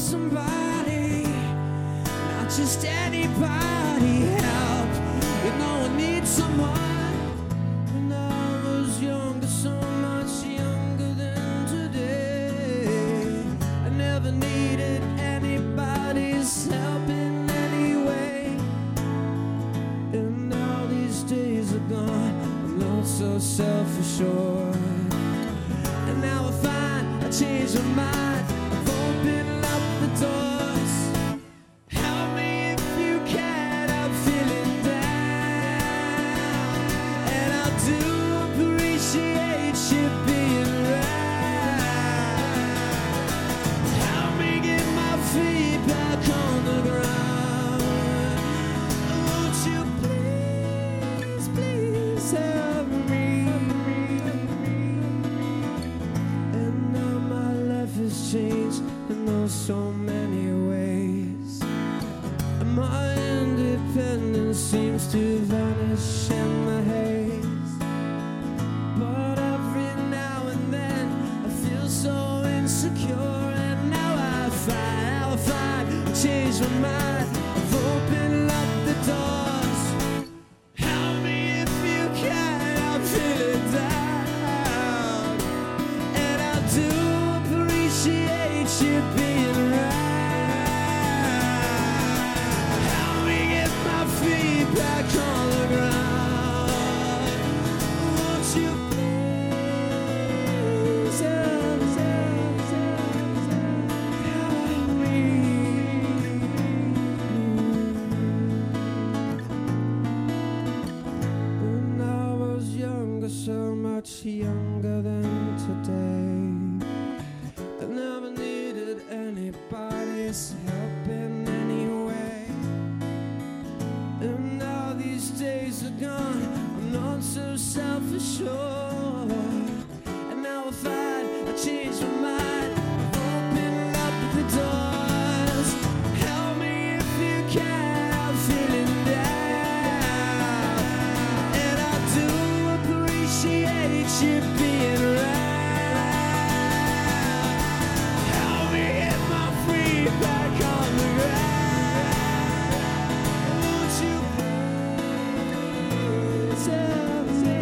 somebody, not just anybody. Help, you know I need someone. When I was younger, so much younger than today, I never needed anybody's help in any way. And now these days are gone, I'm not so self-assured. And now I find I changed my mind, I've opened up the doors. Help me if you can, I'm feeling down. And I do appreciate you being right. Help me get my feet back on the ground. Won't you please, please help me? And now my life has changed in oh so many ways. And my independence seems to vanish in the haze. But every now and then I feel so insecure. And now I find I changed my mind, I've opened up the doors. Help me if you can, I'm feeling down. And I do appreciate you being right. Help me get my feet back on the ground. Won't you please help me? When I was younger, so much younger than today, I never needed anybody's help in any way. And now these days are gone, I'm not so self-assured. And now I find I changed my mind, I've opened up the doors. Help me if you can, I'm feeling down. And I do appreciate you being right. Help me get my feet back on the ground. Won't you please help me?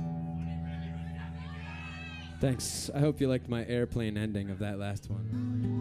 Thanks. I hope you liked my airplane ending of that last one.